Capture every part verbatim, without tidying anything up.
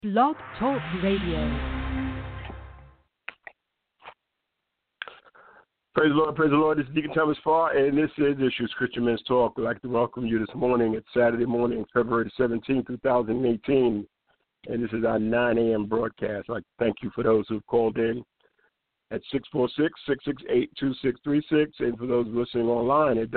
Blog Talk Radio. Praise the Lord, praise the Lord. This is Deacon Thomas Farr, and this is Issues Christian Men's Talk. We'd like to welcome you this morning. It's Saturday morning, February seventeenth, twenty eighteen, and this is our nine a.m. broadcast. I'd like to thank you for those who've called in at six four six, six six eight, two six three six, and for those listening online at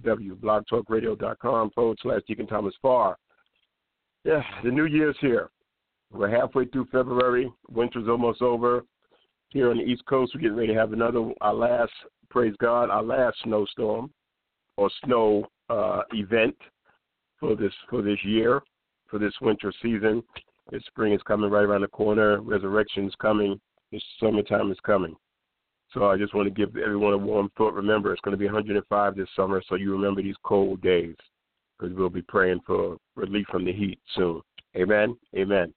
www.blogtalkradio.com forward slash Deacon Thomas Farr. Yeah, the new year's here. We're halfway through February. Winter's almost over. Here on the East Coast, we're getting ready to have another, our last, praise God, our last snowstorm or snow uh, event for this for this year, for this winter season. The spring is coming right around the corner. Resurrection's coming. The summertime is coming. So I just want to give everyone a warm thought. Remember, it's going to be one hundred five this summer, so you remember these cold days because we'll be praying for relief from the heat soon. Amen? Amen.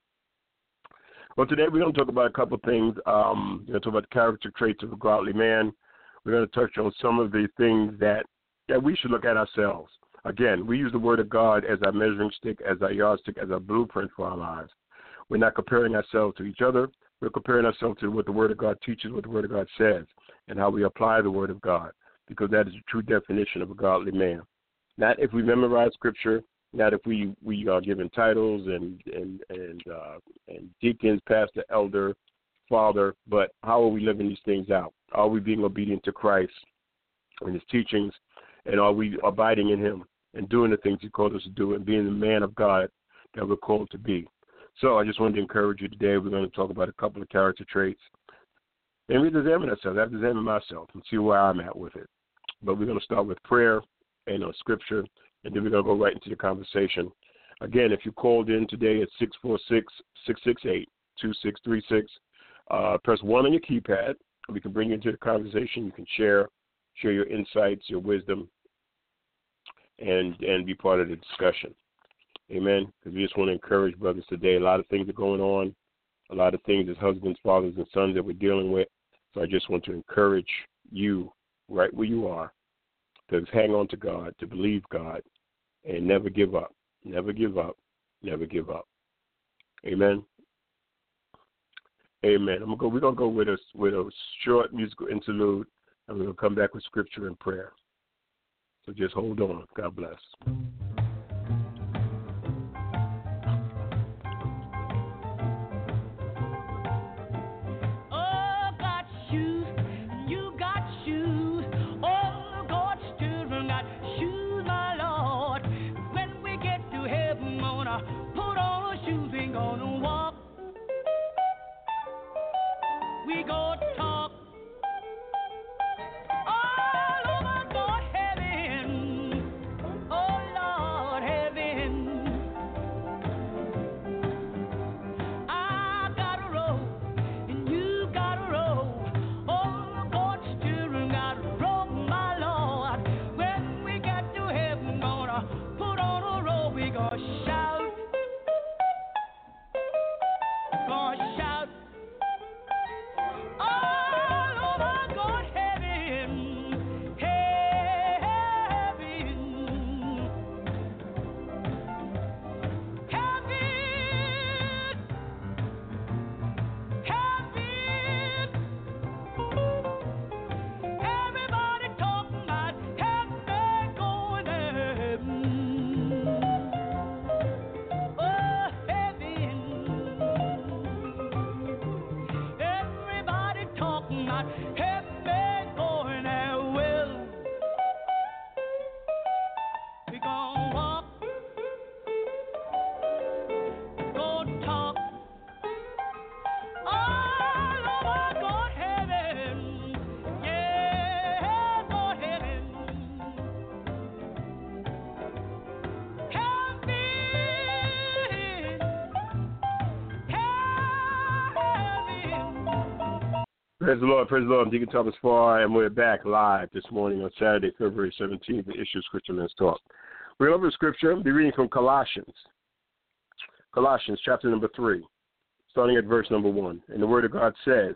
Well, today we're going to talk about a couple of things. Um, we're going to talk about the character traits of a godly man. We're going to touch on some of the things that, that we should look at ourselves. Again, we use the Word of God as our measuring stick, as our yardstick, as our blueprint for our lives. We're not comparing ourselves to each other. We're comparing ourselves to what the Word of God teaches, what the Word of God says, and how we apply the Word of God, because that is the true definition of a godly man. Not if we memorize Scripture, not if we, we are given titles and and and, uh, and deacons, pastor, elder, father, but how are we living these things out? Are we being obedient to Christ and His teachings, and are we abiding in Him and doing the things He called us to do and being the man of God that we're called to be? So I just wanted to encourage you today. We're going to talk about a couple of character traits. And we examine ourselves. I have to examine myself and see where I'm at with it. But we're going to start with prayer and on Scripture, and then we're going to go right into the conversation. Again, if you called in today at six four six, six six eight, two six three six, uh, press one on your keypad. We can bring you into the conversation. You can share share your insights, your wisdom, and and be part of the discussion. Amen? Because we just want to encourage brothers today. A lot of things are going on, a lot of things as husbands, fathers, and sons that we're dealing with. So I just want to encourage you right where you are to hang on to God, to believe God, and never give up. Never give up. Never give up. Amen. Amen. I'm gonna go, we're going to go with a, with a short musical interlude, and we're going to come back with Scripture and prayer. So just hold on. God bless. Praise the Lord, praise the Lord. I'm Deacon Thomas Farr, and we're back live this morning on Saturday, February seventeenth, the Issues Christian Men's Talk. We're over the Scripture. I'll be reading from Colossians. Colossians chapter number three, starting at verse number one. And the Word of God says,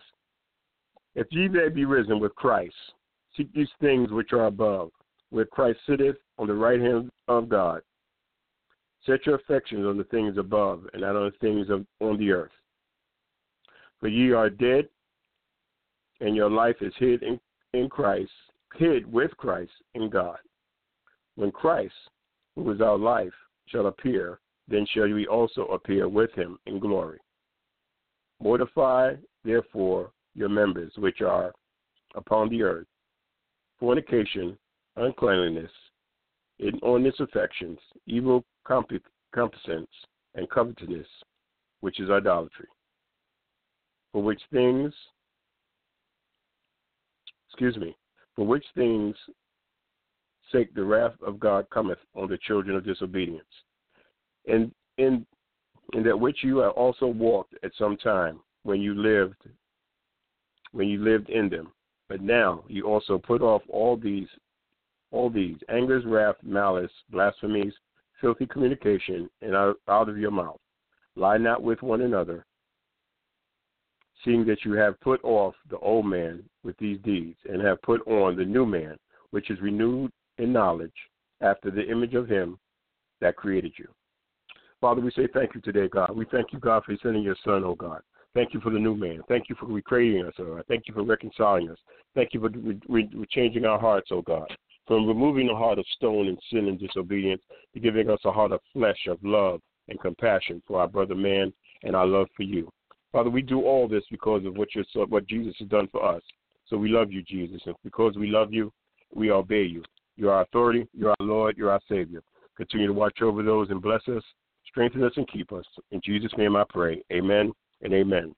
If ye may be risen with Christ, seek these things which are above, where Christ sitteth on the right hand of God. Set your affections on the things above and not on the things of, on the earth. For ye are dead, and your life is hid in, in Christ, hid with Christ in God. When Christ, who is our life, shall appear, then shall we also appear with him in glory. Mortify, therefore, your members which are upon the earth, fornication, uncleanliness, inordinate affections, evil concupiscence, and covetousness, which is idolatry. For which things, excuse me, for which things sake the wrath of God cometh on the children of disobedience, and in in that which you have also walked at some time when you lived, when you lived in them. But now you also put off all these, all these angers, wrath, malice, blasphemies, filthy communication, and out, out of your mouth. Lie not with one another, seeing that you have put off the old man with these deeds, and have put on the new man, which is renewed in knowledge after the image of him that created you. Father, we say thank you today, God. We thank you, God, for sending your son, oh God. Thank you for the new man. Thank you for recreating us, oh God. Thank you for reconciling us. Thank you for re- re- changing our hearts, oh God, from removing the heart of stone and sin and disobedience to giving us a heart of flesh, of love and compassion for our brother man and our love for you. Father, we do all this because of what, your, what Jesus has done for us. So we love you, Jesus. And because we love you, we obey you. You're our authority. You're our Lord. You're our Savior. Continue to watch over those and bless us, strengthen us, and keep us. In Jesus' name I pray. Amen and amen.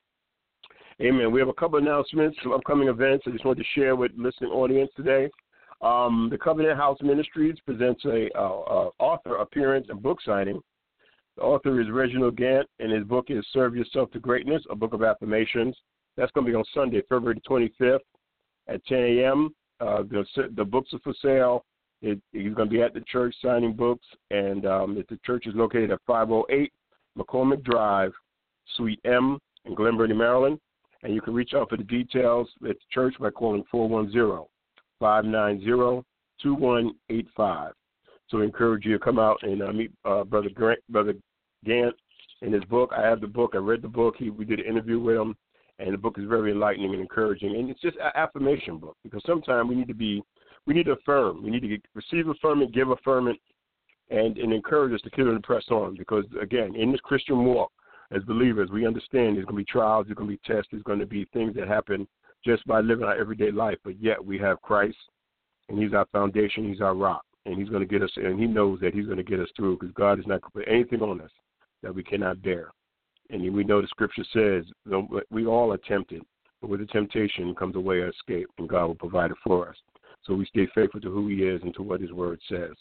Amen. We have a couple of announcements of upcoming events I just want to share with the listening audience today. Um, the Covenant House Ministries presents a uh, uh, author appearance and book signing. The author is Reginald Gant, and his book is Serve Yourself to Greatness, a book of affirmations. That's going to be on Sunday, February twenty-fifth at ten a.m. Uh, the, the books are for sale. It, he's going to be at the church signing books, and um, the church is located at five oh eight McCormick Drive, Suite M in Glen Burnie, Maryland. And you can reach out for the details at the church by calling four one zero, five nine zero, two one eight five. So I encourage you to come out and uh, meet uh, Brother Grant, Brother Gant in his book. I have the book. I read the book. He, we did an interview with him, and the book is very enlightening and encouraging. And it's just an affirmation book because sometimes we need to be, we need to affirm. We need to get, receive affirmation, give affirmation, and, and encourage us to kill and press on. Because, again, in this Christian walk, as believers, we understand there's going to be trials, there's going to be tests, there's going to be things that happen just by living our everyday life. But yet we have Christ, and he's our foundation, he's our rock. And he's going to get us, and he knows that he's going to get us through because God is not going to put anything on us that we cannot bear. And we know the scripture says we all are tempted, but with the temptation comes a way of escape, and God will provide it for us. So we stay faithful to who he is and to what his word says.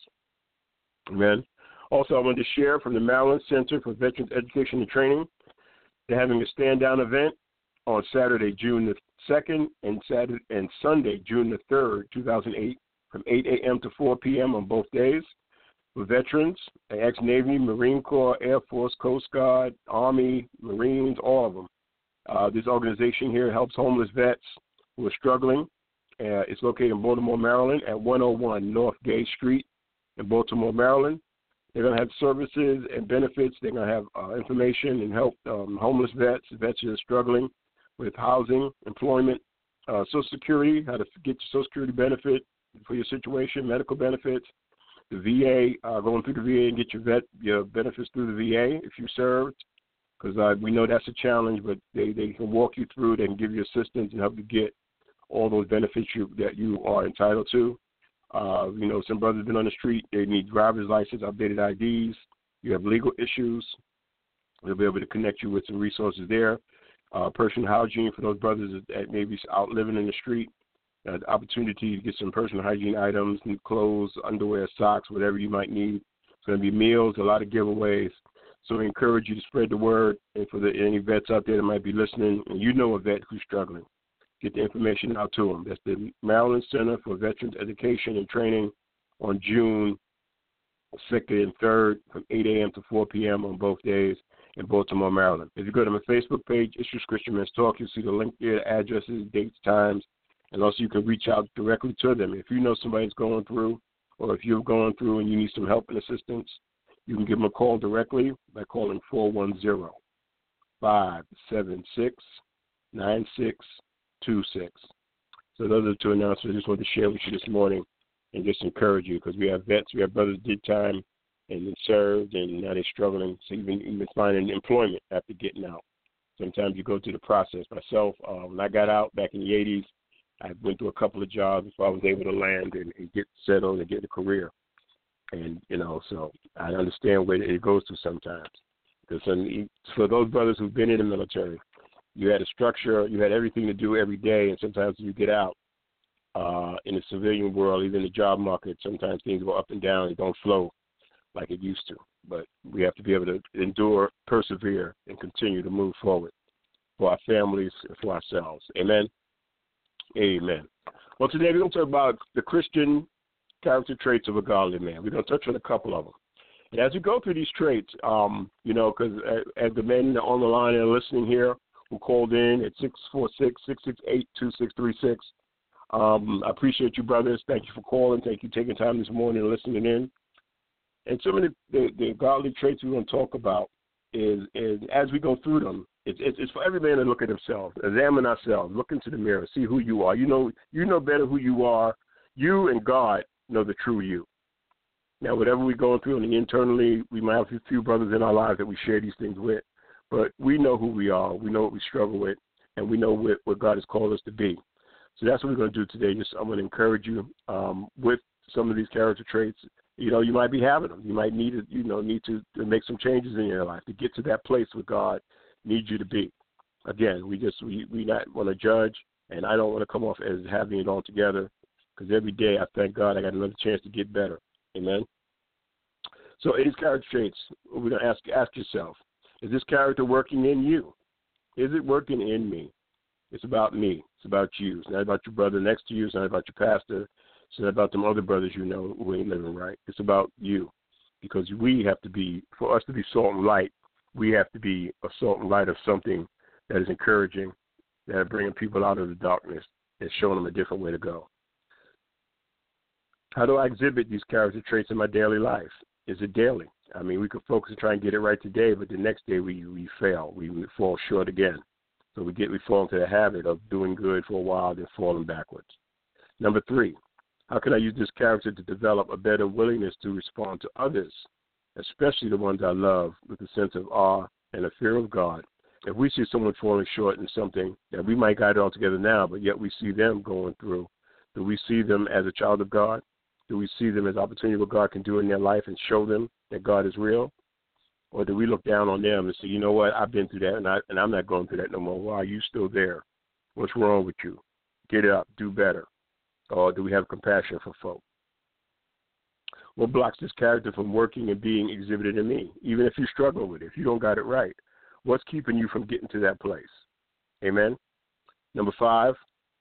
Amen. Also, I wanted to share from the Maryland Center for Veterans Education and Training. They're having a stand-down event on Saturday, June the second, and Saturday and Sunday, June the third, two thousand eight. From eight a.m. to four p.m. on both days for veterans, ex-Navy, Marine Corps, Air Force, Coast Guard, Army, Marines, all of them. Uh, this organization here helps homeless vets who are struggling. Uh, it's located in Baltimore, Maryland at one oh one North Gay Street in Baltimore, Maryland. They're going to have services and benefits. They're going to have uh, information and help um, homeless vets, vets that are struggling with housing, employment, uh, Social Security, how to get your Social Security benefit for your situation, medical benefits, the V A, uh, going through the V A and get your vet your benefits through the V A if you served, because uh, we know that's a challenge, but they, they can walk you through, they can give you assistance and help you get all those benefits you, that you are entitled to. Uh, you know, some brothers have been on the street, they need driver's license, updated I Ds, you have legal issues, they'll be able to connect you with some resources there. Uh, personal hygiene for those brothers that may be out living in the street. Uh, the opportunity to get some personal hygiene items, new clothes, underwear, socks, whatever you might need. It's going to be meals, a lot of giveaways. So we encourage you to spread the word. And for the, any vets out there that might be listening, and you know a vet who's struggling, get the information out to them. That's the Maryland Center for Veterans Education and Training on June second and third from eight a.m. to four p.m. on both days in Baltimore, Maryland. If you go to my Facebook page, Issues Christian Men's Talk, you'll see the link there, the addresses, dates, times. And also you can reach out directly to them. If you know somebody's going through, or if you're going through and you need some help and assistance, You can give them a call directly by calling four one zero, five seven six, nine six two six. So those are the two announcements I just wanted to share with you this morning and just encourage you, because we have vets, we have brothers that did time and then served, and now they're struggling to even, even finding employment after getting out. Sometimes you go through the process. Myself, uh, when I got out back in the eighties, I went through a couple of jobs before I was able to land and, and get settled and get a career. And, you know, so I understand where it goes through sometimes. Because for those brothers who've been in the military, you had a structure, you had everything to do every day, and sometimes you get out uh, in the civilian world, even the job market, sometimes things go up and down and don't flow like it used to. But we have to be able to endure, persevere, and continue to move forward for our families and for ourselves. Amen? Amen. Well, today we're going to talk about the Christian character traits of a godly man. We're going to touch on a couple of them. And as we go through these traits, um, you know, because as the men on the line and listening here who called in at six four six, six six eight, two six three six, um, I appreciate you, brothers. Thank you for calling. Thank you for taking time this morning and listening in. And some of the, the, the godly traits we're going to talk about is, is as we go through them, it's, it's, it's for every man to look at himself, examine ourselves, look into the mirror, see who you are. You know, you know better who you are. You and God know the true you. Now, whatever we're going through and internally, we might have a few brothers in our lives that we share these things with, but we know who we are. We know what we struggle with, and we know what, what God has called us to be. So that's what we're going to do today. Just I'm going to encourage you um, with some of these character traits. You know, you might be having them. You might need to, you know, need to, to make some changes in your life to get to that place where God needs you to be. Again, we just we we not want to judge, and I don't want to come off as having it all together, because every day I thank God I got another chance to get better. Amen. So in these character traits, we're going to ask ask yourself: is this character working in you? Is it working in me? It's about me. It's about you. It's not about your brother next to you. It's not about your pastor. It's not about them other brothers you know who ain't living right. It's about you, because we have to be, for us to be salt and light, we have to be a salt and light of something that is encouraging, that is bringing people out of the darkness and showing them a different way to go. How do I exhibit these character traits in my daily life? Is it daily? I mean, we could focus and try and get it right today, but the next day we, we fail. We, we fall short again. So we get we fall into the habit of doing good for a while, then falling backwards. Number three, how can I use this character to develop a better willingness to respond to others, especially the ones I love, with a sense of awe and a fear of God? If we see someone falling short in something that we might got it all together now, but yet we see them going through, do we see them as a child of God? Do we see them as opportunity what God can do in their life and show them that God is real? Or do we look down on them and say, you know what, I've been through that, and, I, and I'm not going through that no more. Why are you still there? What's wrong with you? Get up, do better. Or do we have compassion for folk? What blocks this character from working and being exhibited in me, even if you struggle with it, if you don't got it right? What's keeping you from getting to that place? Amen? Number five,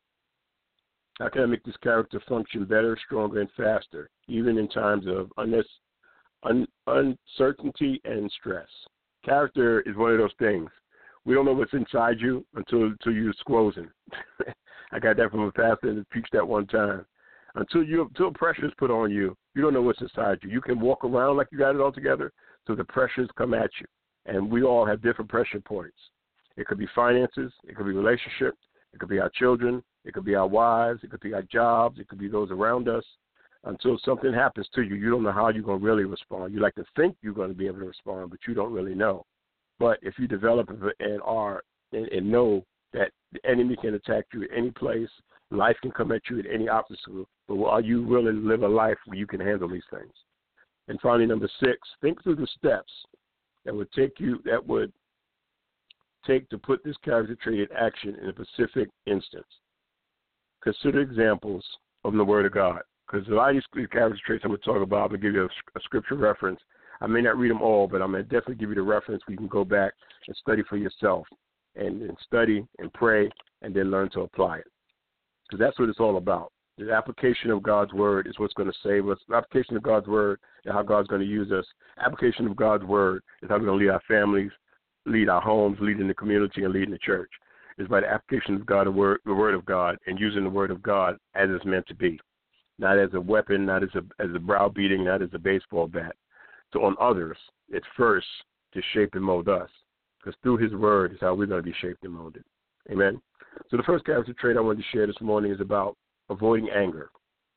how can I make this character function better, stronger, and faster, even in times of un- uncertainty and stress? Character is one of those things. We don't know what's inside you until, until you're squozing. I got that from a pastor that preached that one time. Until you, until pressure is put on you, you don't know what's inside you. You can walk around like you got it all together, so the pressures come at you. And we all have different pressure points. It could be finances. It could be relationship. It could be our children. It could be our wives. It could be our jobs. It could be those around us. Until something happens to you, you don't know how you're going to really respond. You like to think you're going to be able to respond, but you don't really know. But if you develop and are and, and know that the enemy can attack you at any place, life can come at you at any obstacle, but are you willing to live a life where you can handle these things? And finally, number six, think through the steps that would take you, that would take to put this character trait in action in a specific instance. Consider examples from the Word of God, because a lot of these character traits I'm going to talk about, I'm going to give you a, a scripture reference. I may not read them all, but I'm going to definitely give you the reference where you can go back and study for yourself, and, and study and pray and then learn to apply it, because that's what it's all about. The application of God's Word is what's going to save us. The application of God's Word and how God's going to use us. Application of God's Word is how we're going to lead our families, lead our homes, lead in the community, and lead in the church. It's by the application of God, the Word, the Word of God, and using the Word of God as it's meant to be, not as a weapon, not as a as a browbeating, not as a baseball bat, to on others, it's first to shape and mold us. Because through his word is how we're going to be shaped and molded. Amen? So the first character trait I wanted to share this morning is about avoiding anger.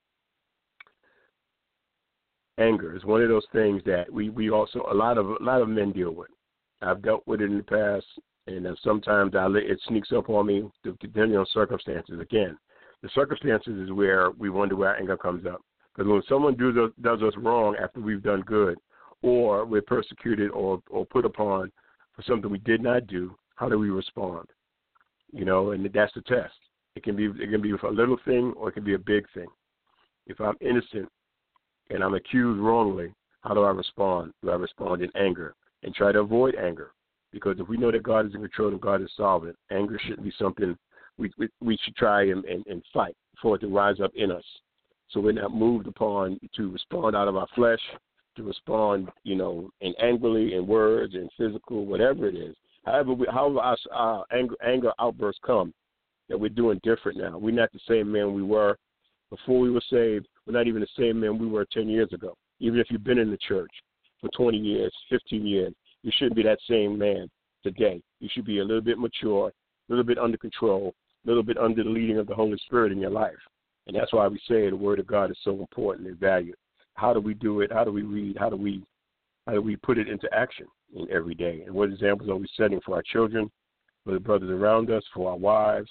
Anger is one of those things that we, we also, a lot of a lot of men deal with. I've dealt with it in the past, and uh, sometimes I let, it sneaks up on me depending on circumstances. Again, the circumstances is where we wonder where anger comes up. Because when someone does us, does us wrong after we've done good, or we're persecuted or, or put upon for something we did not do, how do we respond? You know, and that's the test. It can be it can be a little thing or it can be a big thing. If I'm innocent and I'm accused wrongly, how do I respond? Do I respond in anger and try to avoid anger? Because if we know that God is in control and God is sovereign, anger shouldn't be something we we, we should try and, and, and fight for it to rise up in us. So we're not moved upon to respond out of our flesh, to respond, you know, in angrily, in words, in physical, whatever it is. However, we, however our, our anger, anger outbursts come, that we're doing different now. We're not the same man we were before we were saved. We're not even the same man we were ten years ago. Even if you've been in the church for twenty years, fifteen years, you shouldn't be that same man today. You should be a little bit mature, a little bit under control, a little bit under the leading of the Holy Spirit in your life. And that's why we say the Word of God is so important and valued. How do we do it? How do we read? How do we how do we put it into action in every day? And what examples are we setting for our children, for the brothers around us, for our wives?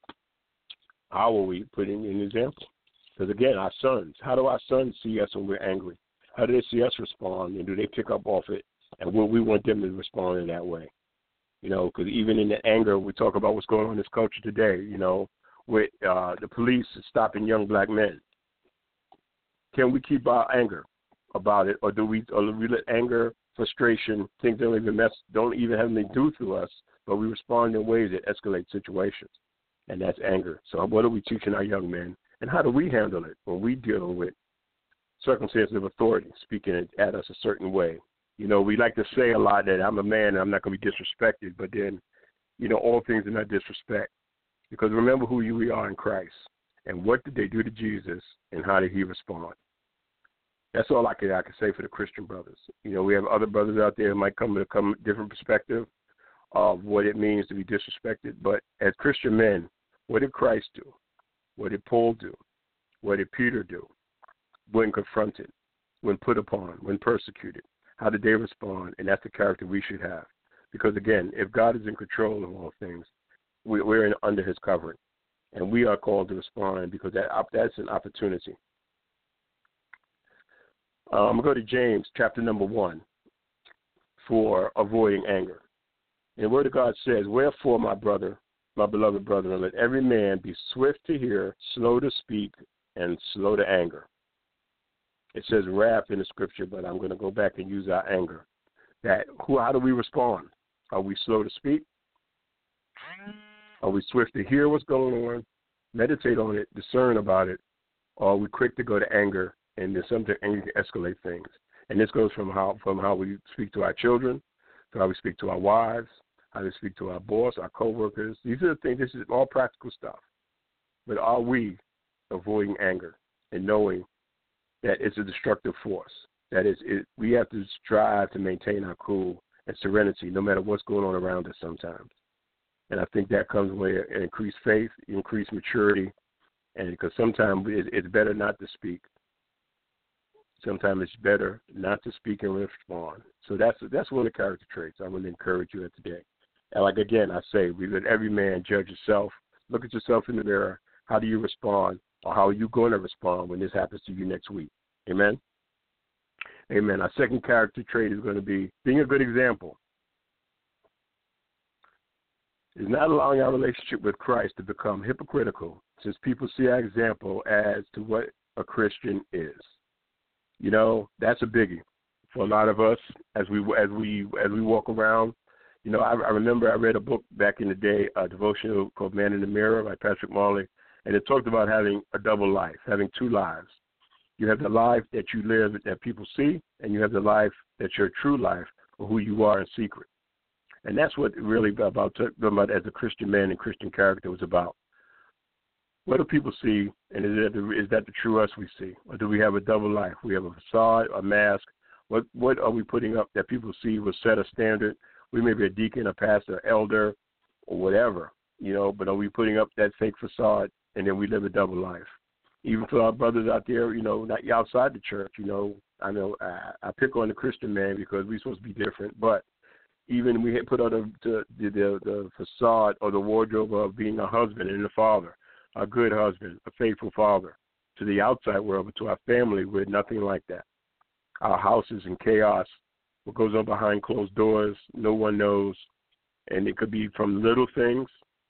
How are we putting an example? Because, again, our sons, how do our sons see us when we're angry? How do they see us respond, and do they pick up off it? And will we want them to respond in that way? You know, because even in the anger, we talk about what's going on in this culture today, you know, with uh, the police stopping young black men. Can we keep our anger about it, or do we, or do we let anger, frustration, things don't even mess, don't even have anything to do to us, but we respond in ways that escalate situations, and that's anger. So what are we teaching our young men, and how do we handle it when we deal with circumstances of authority speaking at us a certain way? You know, we like to say a lot that I'm a man and I'm not going to be disrespected, but then, you know, all things are not disrespect, because remember who we are in Christ, and what did they do to Jesus, and how did he respond? That's all I can I can say for the Christian brothers. You know, we have other brothers out there who might come with a come different perspective of what it means to be disrespected. But as Christian men, what did Christ do? What did Paul do? What did Peter do when confronted, when put upon, when persecuted? How did they respond? And that's the character we should have. Because, again, if God is in control of all things, we, we're in, under his covering. And we are called to respond because that that's an opportunity. Uh, I'm going to go to James chapter number one for avoiding anger. And the Word of God says, "Wherefore, my brother, my beloved brethren, let every man be swift to hear, slow to speak, and slow to anger." It says wrath in the scripture, but I'm going to go back and use our anger. That who? How do we respond? Are we slow to speak? Are we swift to hear what's going on, meditate on it, discern about it, or are we quick to go to anger? And then sometimes anger can escalate things. And this goes from how from how we speak to our children, to how we speak to our wives, how we speak to our boss, our coworkers. These are the things. This is all practical stuff. But are we avoiding anger and knowing that it's a destructive force? That is, it, we have to strive to maintain our cool and serenity no matter what's going on around us sometimes. And I think that comes with increased faith, increased maturity, and because sometimes it's better not to speak. Sometimes it's better not to speak and respond. So that's that's one of the character traits I would encourage you at today. And like, again, I say, we let every man judge yourself. Look at yourself in the mirror. How do you respond, or how are you going to respond when this happens to you next week? Amen? Amen. Our second character trait is going to be being a good example. It's not allowing our relationship with Christ to become hypocritical, since people see our example as to what a Christian is. You know, that's a biggie for a lot of us as we as we as we walk around. You know, I, I remember I read a book back in the day, a devotional called "Man in the Mirror" by Patrick Marley, and it talked about having a double life, having two lives. You have the life that you live that people see, and you have the life that's your true life, or who you are in secret. And that's what really about, about as a Christian man and Christian character was about. What do people see, and is that, the, is that the true us we see? Or do we have a double life? We have a facade, a mask, What what are we putting up that people see will set a standard? We may be a deacon, a pastor, elder, or whatever, you know, but are we putting up that fake facade and then we live a double life? Even for our brothers out there, you know, not outside the church, you know, I know I, I pick on the Christian man because we're supposed to be different, but even we had put on the, the, the, the facade or the wardrobe of being a husband and a father, a good husband, a faithful father to the outside world, but to our family, we're nothing like that. Our house is in chaos. What goes on behind closed doors, no one knows. And it could be from little things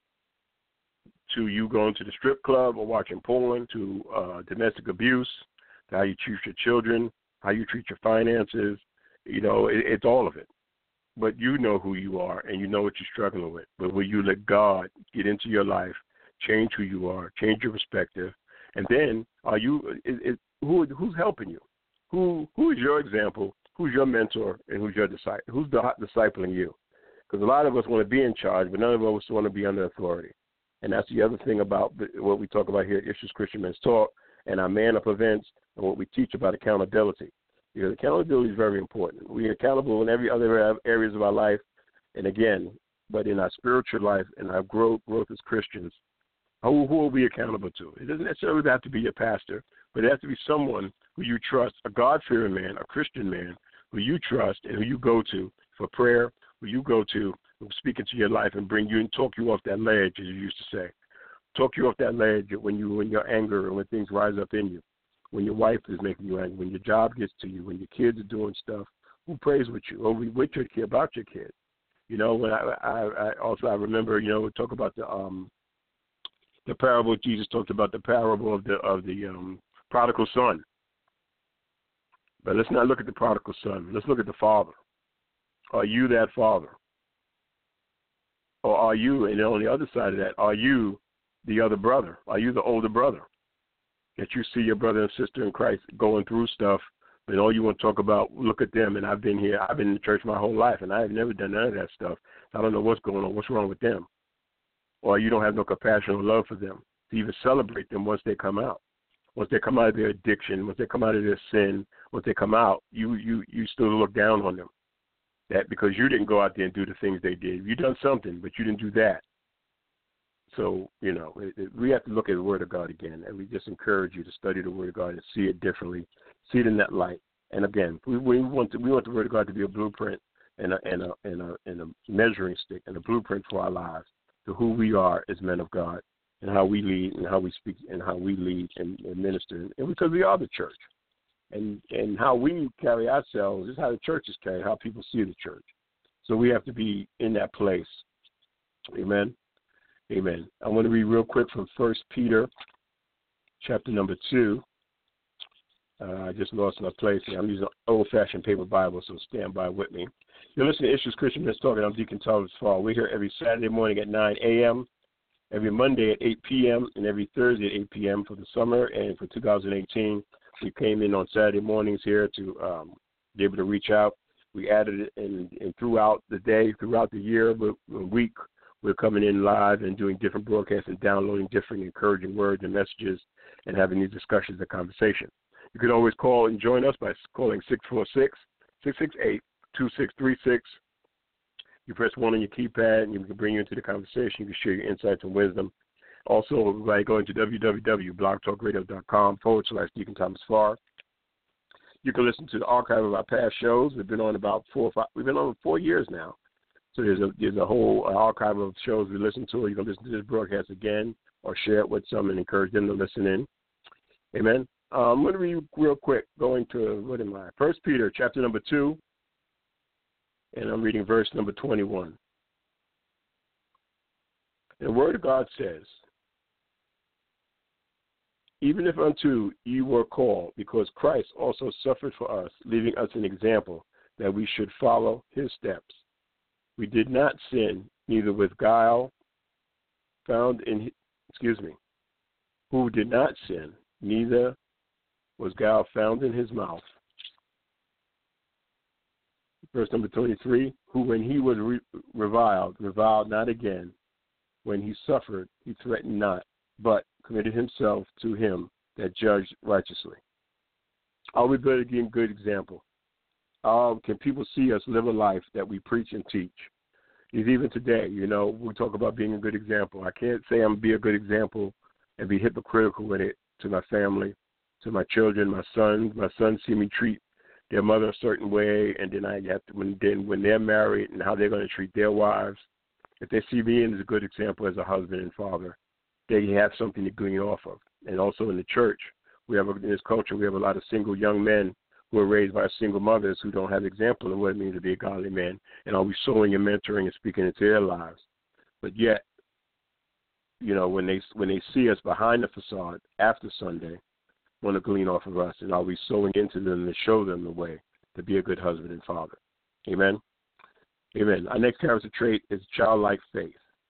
to you going to the strip club or watching porn, to uh, domestic abuse, to how you treat your children, how you treat your finances. You know, it, it's all of it. But you know who you are, and you know what you're struggling with. But will you let God get into your life, change who you are, change your perspective, and then are you? Is, is, who who's helping you? Who who is your example? Who's your mentor, and who's your disciple? Who's the discipling you? Because a lot of us want to be in charge, but none of us want to be under authority. And that's the other thing about what we talk about here at Issues Christian Men's Talk and our Man Up events and what we teach about accountability. Because accountability is very important. We are accountable in every other areas of our life, and again, but in our spiritual life and our growth, growth as Christians, who, who are we accountable to? It doesn't necessarily have to be your pastor, but it has to be someone who you trust, a God-fearing man, a Christian man, who you trust and who you go to for prayer, who you go to who speak into your life and bring you and talk you off that ledge, as you used to say. Talk you off that ledge when you when your anger and when things rise up in you. When your wife is making you angry, when your job gets to you, when your kids are doing stuff, who prays with you, or with your kid, about your kid. You know, when I, I, I also I remember, you know, we talk about the um the parable. Jesus talked about the parable of the of the um, prodigal son. But let's not look at the prodigal son. Let's look at the father. Are you that father, or are you? And on the other side of that, are you the other brother? Are you the older brother? That you see your brother and sister in Christ going through stuff, and all you want to talk about, look at them, and I've been here, I've been in the church my whole life, and I've never done none of that stuff. I don't know what's going on, what's wrong with them. Or you don't have no compassion or love for them to even celebrate them once they come out. Once they come out of their addiction, once they come out of their sin, once they come out, you, you, you still look down on them. That because you didn't go out there and do the things they did. You done something, but you didn't do that. So, you know, it, it, we have to look at the Word of God again, and we just encourage you to study the Word of God and see it differently, see it in that light. And again, we, we want to, we want the Word of God to be a blueprint and a, and a and a and a measuring stick and a blueprint for our lives, to who we are as men of God, and how we lead and how we speak and how we lead and, and minister, and because we are the church, and and how we carry ourselves is how the church is carried, how people see the church. So we have to be in that place. Amen. Amen. I want to read real quick from First Peter, chapter number two. Uh, I just lost my place here. I'm using an old-fashioned paper Bible, so stand by with me. You're listening to Issues Christian Men's Talk, and I'm Deacon Thomas Fall. We're here every Saturday morning at nine a.m., every Monday at eight p.m., and every Thursday at eight p.m. for the summer. And for two thousand eighteen, we came in on Saturday mornings here to um, be able to reach out. We added it in, in throughout the day, throughout the year, but a week. We're coming in live and doing different broadcasts and downloading different encouraging words and messages and having these discussions and conversation. You can always call and join us by calling six four six, six six eight, two six three six. You press one on your keypad and we can bring you into the conversation. You can share your insights and wisdom. Also, by going to www.blogtalkradio.com forward slash Deacon Thomas Farr. You can listen to the archive of our past shows. We've been on about four or five, we've been on for four years now. So there's a there's a whole archive of shows we listen to. You can listen to this broadcast again or share it with some and encourage them to listen in. Amen. Uh, I'm going to read real quick, going to, what am I? First Peter, chapter number two, and I'm reading verse number twenty-one. The Word of God says, even if unto you were called, because Christ also suffered for us, leaving us an example that we should follow his steps. We did not sin, neither with guile found in, excuse me, who did not sin, neither was guile found in his mouth. Verse number twenty-three, who when he was re- reviled, reviled not again. When he suffered, he threatened not, but committed himself to him that judged righteously. Are we good at giving good example? Um, can people see us live a life that we preach and teach? Is even today, you know, we talk about being a good example. I can't say I'm be a good example and be hypocritical with it to my family, to my children, my sons. My sons see me treat their mother a certain way, and then I have to, when then when they're married and how they're going to treat their wives. If they see me as a good example as a husband and father, they have something to glean off of. And also in the church, we have a, in this culture, we have a lot of single young men who are raised by single mothers who don't have example of what it means to be a godly man. And are we sowing and mentoring and speaking into their lives? But yet, you know, when they when they see us behind the facade after Sunday, want to glean off of us, and are we sowing into them to show them the way to be a good husband and father? Amen? Amen. Our next character trait is childlike faith.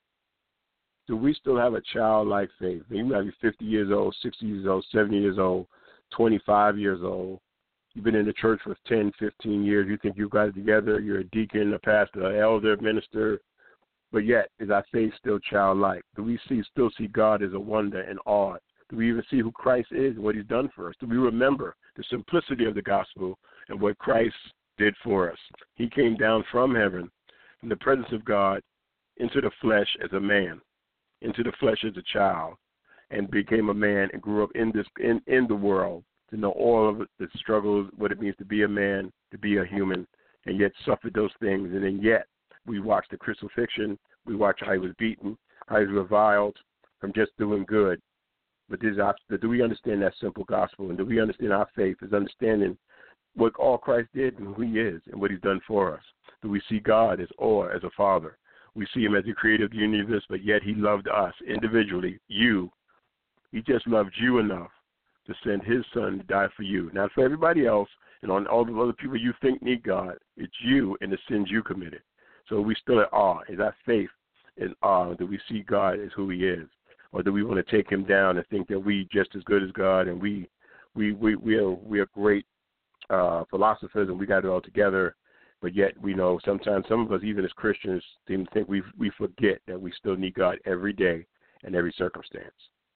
Do we still have a childlike faith? You might be fifty years old, sixty years old, seventy years old, twenty-five years old. You've been in the church for ten, fifteen years. You think you've got it together. You're a deacon, a pastor, an elder, minister. But yet, is our faith still childlike? Do we see still see God as a wonder and awe? Do we even see who Christ is and what he's done for us? Do we remember the simplicity of the gospel and what Christ did for us? He came down from heaven, from the presence of God, into the flesh as a man, into the flesh as a child, and became a man and grew up in this in, in the world to know all of the struggles, what it means to be a man, to be a human, and yet suffered those things. And then yet we watched the crucifixion. We watched how he was beaten, how he was reviled from just doing good. But this, do we understand that simple gospel? And do we understand our faith is understanding what all Christ did and who he is and what he's done for us? Do we see God as or as a father? We see him as the creator of the universe, but yet he loved us individually, you. He just loved you enough to send his son to die for you. Not for everybody else and on all the other people you think need God. It's you and the sins you committed. So we still at awe. Is that faith in awe? Do we see God as who he is? Or do we want to take him down and think that we just as good as God and we we we, we are we are great uh, philosophers and we got it all together? But yet we know sometimes some of us, even as Christians, seem to think we we forget that we still need God every day and every circumstance.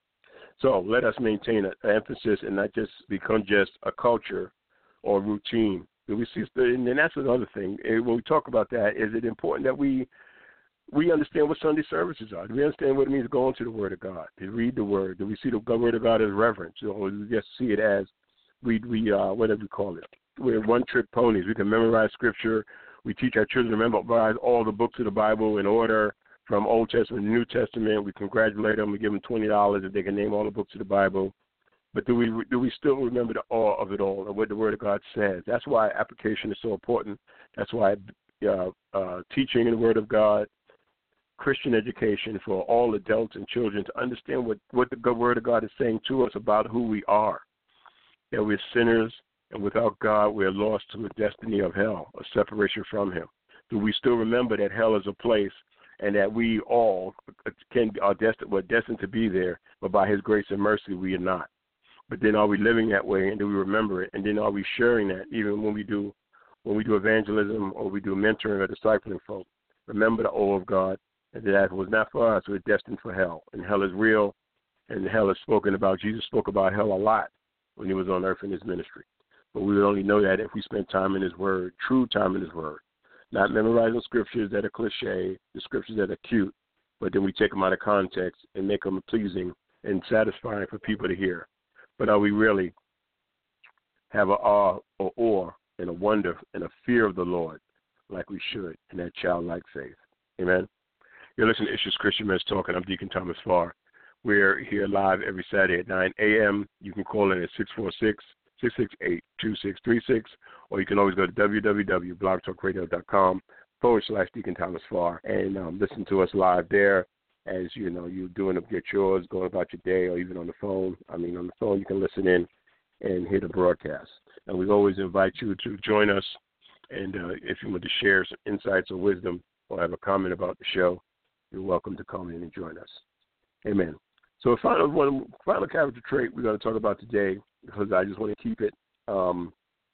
So let us maintain an emphasis and not just become just a culture or routine. Do we see? And that's another thing. When we talk about that, is it important that we we understand what Sunday services are? Do we understand what it means to go into the Word of God, to read the Word? Do we see the Word of God as reverence, or do we just see it as we we uh, whatever we call it? We're one-trick ponies. We can memorize Scripture. We teach our children to memorize all the books of the Bible in order from Old Testament to New Testament. We congratulate them. We give them twenty dollars if they can name all the books of the Bible. But do we do we still remember the awe of it all and what the Word of God says? That's why application is so important. That's why uh, uh, teaching in the Word of God, Christian education for all adults and children to understand what, what the Word of God is saying to us about who we are, that we're sinners, and without God we're lost to a destiny of hell, a separation from him. Do we still remember that hell is a place and that we all can are destined, we're destined to be there, but by his grace and mercy we are not? But then are we living that way, and do we remember it? And then are we sharing that even when we do when we do evangelism or we do mentoring or discipling folk? Remember the awe of God, and that if it was not for us, we're destined for hell. And hell is real, and hell is spoken about. Jesus spoke about hell a lot when he was on earth in his ministry. But we would only know that if we spend time in his word, true time in his word, not memorizing scriptures that are cliche, the scriptures that are cute, but then we take them out of context and make them pleasing and satisfying for people to hear. But are we really have a awe or awe and a wonder and a fear of the Lord like we should in that childlike faith? Amen. You're listening to Issues Christian Men's Talking. I'm Deacon Thomas Farr. We're here live every Saturday at nine a.m. You can call in at six four six, six six eight, two six three six, or you can always go to w w w dot blog talk radio dot com forward slash Deacon Thomas Farr and um, listen to us live there. As you know, you're doing your chores, going about your day, or even on the phone. I mean, on the phone, you can listen in and hear the broadcast. And we always invite you to join us. And uh, if you want to share some insights or wisdom or have a comment about the show, you're welcome to come in and join us. Amen. So, a final one, final character trait we're going to talk about today, because I just want to keep it, um,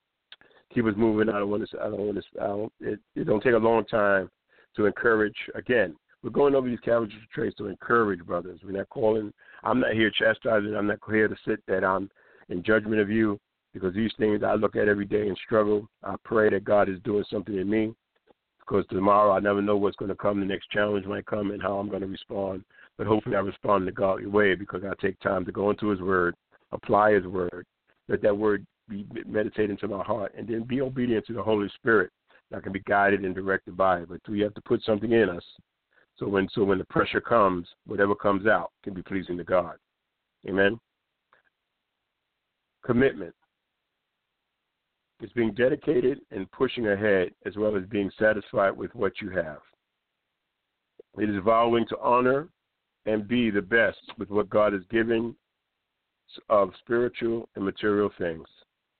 keep us moving. I don't want to. I don't want to. I don't, it, it don't take a long time to encourage. Again, we're going over these character traits to encourage brothers. We're not calling. I'm not here chastising. I'm not here to sit that I'm in judgment of you. because these things I look at every day and struggle. I pray that God is doing something in me, because tomorrow I never know what's going to come. The next challenge might come and how I'm going to respond. But hopefully I respond in a godly way, because I take time to go into his word, apply his word, let that word be meditated into my heart, and then be obedient to the Holy Spirit. I can be guided and directed by it. But we have to put something in us, so when so when the pressure comes, whatever comes out can be pleasing to God. Amen. Commitment. It's being dedicated and pushing ahead, as well as being satisfied with what you have. It is vowing to honor and be the best with what God has given of spiritual and material things.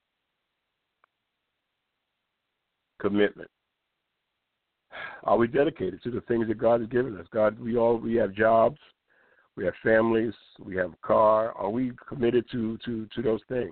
Commitment. Are we dedicated to the things that God has given us? God, we all we have jobs, we have families, we have a car. Are we committed to, to, to those things?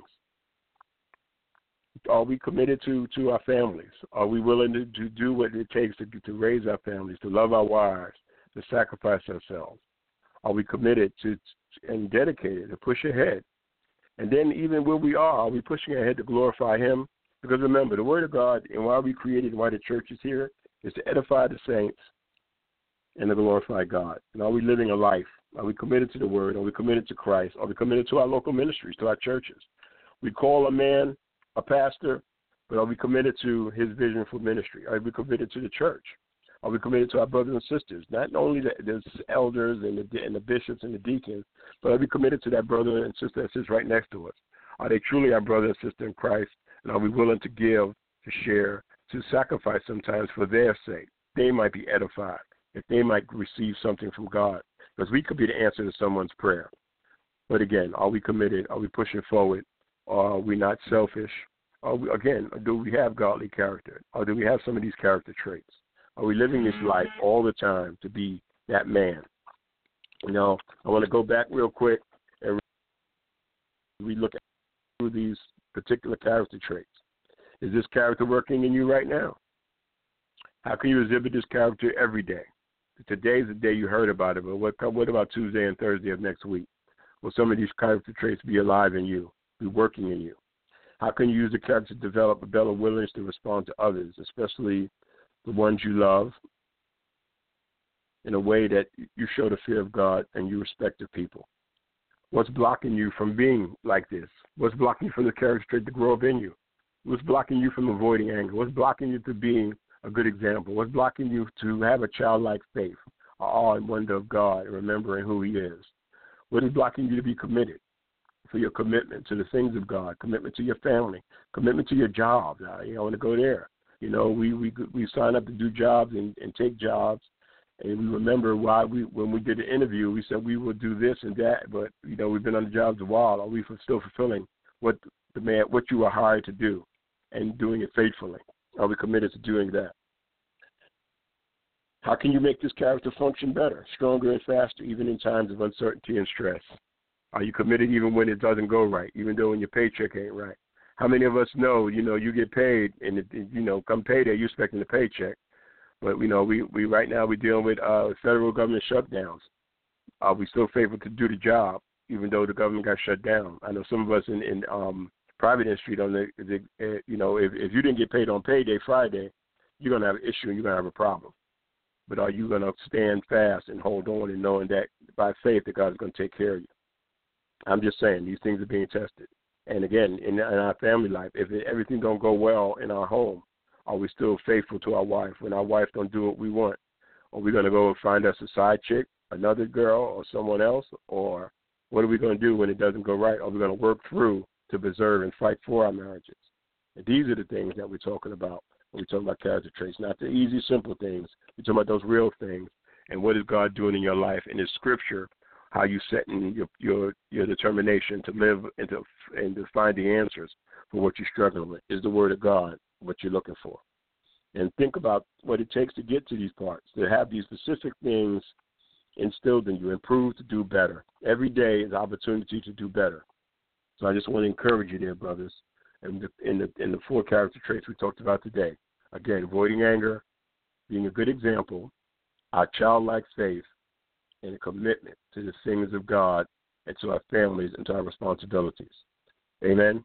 Are we committed to, to our families? Are we willing to, to do what it takes to, to raise our families, to love our wives, to sacrifice ourselves? Are we committed to and dedicated to push ahead? And then even where we are, are we pushing ahead to glorify him? Because remember, the word of God and why we created and why the church is here is to edify the saints and to glorify God. And are we living a life? Are we committed to the word? Are we committed to Christ? Are we committed to our local ministries, to our churches? We call a man a pastor, but are we committed to his vision for ministry? Are we committed to the church? Are we committed to our brothers and sisters? Not only the, the elders and the, and the bishops and the deacons, but are we committed to that brother and sister that sits right next to us? Are they truly our brother and sister in Christ? And are we willing to give, to share, to sacrifice sometimes for their sake? They might be edified, if they might receive something from God, because we could be the answer to someone's prayer. But again, are we committed? Are we pushing forward? Or are we not selfish? Are we, again, do we have godly character? Or do we have some of these character traits? Are we living this life all the time to be that man? You know, I want to go back real quick and we look at through these particular character traits. Is this character working in you right now? How can you exhibit this character every day? Today's the day you heard about it, but what, what about Tuesday and Thursday of next week? Will some of these character traits be alive in you, be working in you? How can you use the character to develop a better willingness to respond to others, especially the ones you love, in a way that you show the fear of God and you respect the people? What's blocking you from being like this? What's blocking you from the character trait to grow up in you? What's blocking you from avoiding anger? What's blocking you to being a good example? What's blocking you to have a childlike faith, awe and wonder of God, and remembering who he is? What is blocking you to be committed? For your commitment to the things of God, commitment to your family, commitment to your job. I, you know, I want to go there. You know, we we we sign up to do jobs and, and take jobs, and we remember why we when we did the interview, we said we would do this and that, but you know, we've been on the jobs a while. Are we still fulfilling what the man what you were hired to do, and doing it faithfully? Are we committed to doing that? How can you make this character function better, stronger, and faster, even in times of uncertainty and stress? Are you committed even when it doesn't go right, even though when your paycheck ain't right? How many of us know, you know, you get paid, and, it, you know, come payday, you're expecting a paycheck. But, you know, we, we right now we're dealing with uh, federal government shutdowns. Are we still faithful to do the job, even though the government got shut down? I know some of us in, in um, private industry, don't, they, they, you know, if, if you didn't get paid on payday Friday, you're going to have an issue and you're going to have a problem. But are you going to stand fast and hold on and knowing that by faith that God is going to take care of you? I'm just saying, these things are being tested. And again, in, in our family life, if it, everything don't go well in our home, are we still faithful to our wife when our wife don't do what we want? Are we going to go and find us a side chick, another girl, or someone else? Or what are we going to do when it doesn't go right? Are we going to work through to preserve and fight for our marriages? And these are the things that we're talking about when we're talking about character traits, not the easy, simple things. We're talking about those real things. And what is God doing in your life? In His Scripture, how you setting your your your determination to live and to and to find the answers for what you're struggling with. Is the Word of God what you're looking for? And think about what it takes to get to these parts, to have these specific things instilled in you, improve to do better. Every day is an opportunity to do better. So I just want to encourage you there, brothers, in the in the in the four character traits we talked about today. Again, avoiding anger, being a good example, our childlike faith, and a commitment to the things of God and to our families and to our responsibilities. Amen.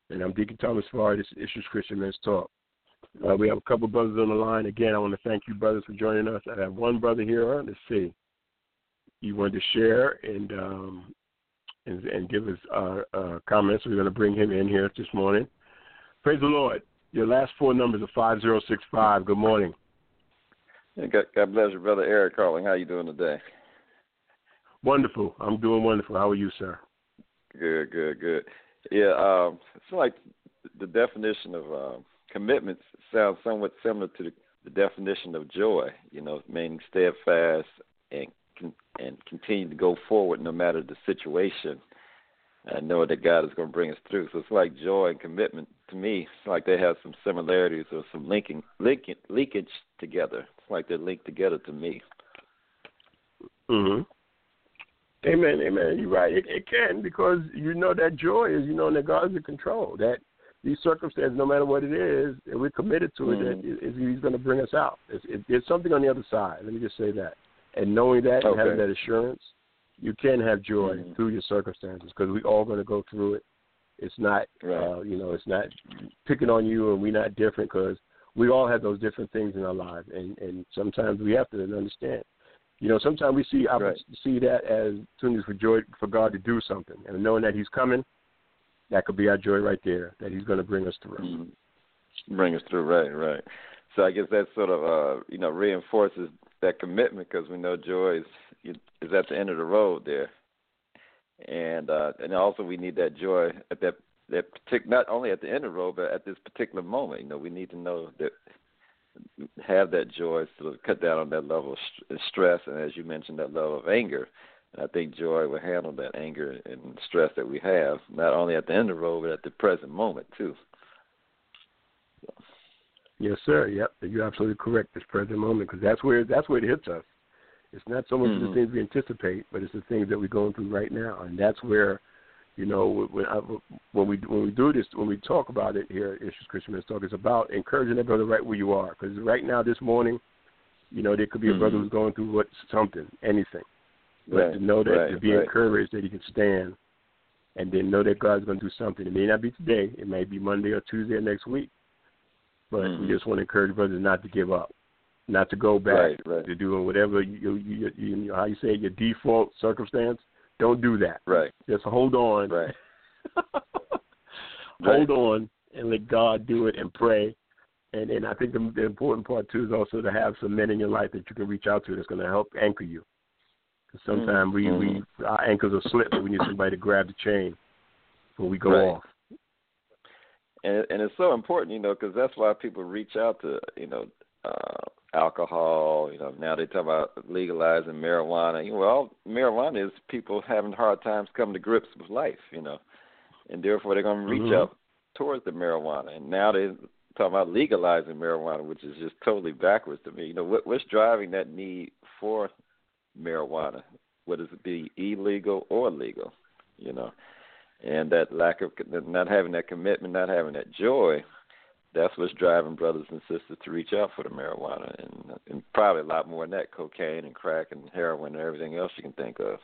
And I'm Deacon Thomas Farr. This is Issues Christian Men's Talk. Uh, we have a couple brothers on the line. Again, I want to thank you, brothers, for joining us. I have one brother here. Let's see. You wanted to share and um, and, and give us uh, uh, comments. We're going to bring him in here this morning. Praise the Lord. Your last four numbers are five zero six five. Good morning. Hey, God, God bless you, Brother Eric calling. How you doing today? Wonderful. I'm doing wonderful. How are you, sir? Good, good, good. Yeah, um, it's like the definition of uh, commitment sounds somewhat similar to the, the definition of joy, you know, meaning steadfast and and continue to go forward no matter the situation. And know that God is going to bring us through. So it's like joy and commitment. To me, it's like they have some similarities or some linking, linking linkage together. It's like they're linked together to me. Mm-hmm. Amen, amen. You're right. It, it can, because you know that joy is, you know, that God's in control. That these circumstances, no matter what it is, and we're committed to it, mm-hmm. that it, He's going to bring us out. It's, it, there's something on the other side. Let me just say that. And knowing that okay. and having that assurance, you can have joy mm-hmm. through your circumstances, because we're all going to go through it. It's not, right. uh, you know, it's not picking on you and we're not different, because we all have those different things in our lives, and, and sometimes we have to understand. You know, sometimes we see I right. see that as opportunities for joy, for God to do something, and knowing that He's coming, that could be our joy right there, that He's going to bring us through. Mm-hmm. Bring us through, right, right. So I guess that sort of, uh, you know, reinforces that commitment, because we know joy is is at the end of the road there, and uh, and also we need that joy at that that partic- not only at the end of the road, but at this particular moment. You know, we need to know that. Have that joy, sort of cut down on that level of st- stress, and as you mentioned, that level of anger. And I think joy will handle that anger and stress that we have, not only at the end of the road, but at the present moment too. So. Yes, sir. Yep, you're absolutely correct. This present moment, because that's where that's where it hits us. It's not so much mm-hmm. the things we anticipate, but it's the things that we're going through right now, and that's where, you know, when, I, when we when we do this, when we talk about it here at Issues Christian Men's Talk, it's about encouraging that brother right where you are. Because right now, this morning, you know, there could be a mm-hmm. brother who's going through what something, anything. But right. to know that, right. to be right. encouraged that he can stand, and then know that God's going to do something. It may not be today. It may be Monday or Tuesday or next week. But mm-hmm. we just want to encourage brothers not to give up, not to go back right. Right. to doing whatever, you, you, you, you know, how you say it, your default circumstance. Don't do that. Right. Just hold on. Right. Hold right. on and let God do it and pray. And and I think the, the important part, too, is also to have some men in your life that you can reach out to that's going to help anchor you. Because sometimes mm-hmm. we, we our ankles are slipped, but we need somebody to grab the chain before we go right. off. And, and it's so important, you know, because that's why people reach out to, you know, uh, alcohol. You know, now they talk about legalizing marijuana. You know, well, marijuana is people having hard times coming to grips with life, you know, and therefore they're going to reach mm-hmm. out towards the marijuana. And now they're talking about legalizing marijuana, which is just totally backwards to me. You know, what, what's driving that need for marijuana? Whether it be illegal or legal, you know, and that lack of not having that commitment, not having that joy. That's what's driving brothers and sisters to reach out for the marijuana, and, and probably a lot more than that, cocaine and crack and heroin and everything else you can think of.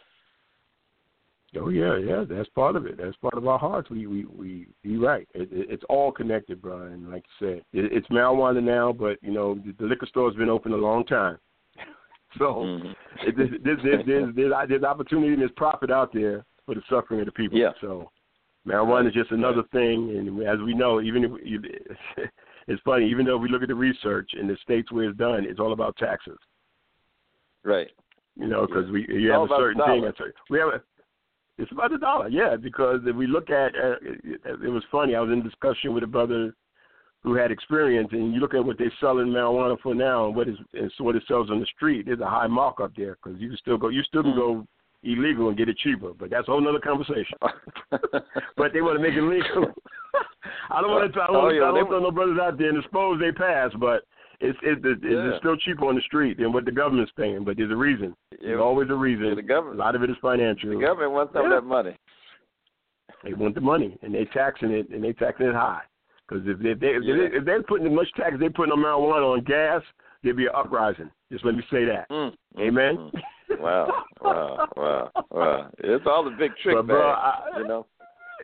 Oh, yeah, yeah, that's part of it. That's part of our hearts. We, we, we you're right. It, it, it's all connected, Brian, like you said. It, it's marijuana now, but, you know, the, the liquor store's been open a long time. so mm-hmm. it, there's, there's, there's, there's, there's opportunity and there's profit out there for the suffering of the people. Yeah. So marijuana right. is just another right. thing, and as we know, even if you, it's funny, even though we look at the research in the states where it's done, it's all about taxes. Right. You know, because yeah. we you it's have a certain thing. We have a, it's about a dollar, yeah. Because if we look at, uh, it, it was funny. I was in discussion with a brother who had experience, and you look at what they're selling marijuana for now, and what is and so what it sells on the street. There's a high markup there, because you can still go, you still can go illegal and get it cheaper, but that's a whole other conversation. But they want to make it legal. I don't want to. I don't, oh, yeah, I don't throw no brothers out there and expose they pass, but it's it's, it's, yeah. it's still cheaper on the street than what the government's paying. But there's a reason. Yeah. There's always a reason. Yeah, the government, a lot of it is financial. The government wants some yeah. of that money. They want the money, and they taxing it, and they taxing it high. Because if they, they, yeah. if, they, if they're putting as much tax as they're putting on marijuana on gas, there'd be an uprising. Just let me say that. Mm. Amen. Mm. Wow, wow, wow, wow. It's all a big trick, but, bro, man, I, you know.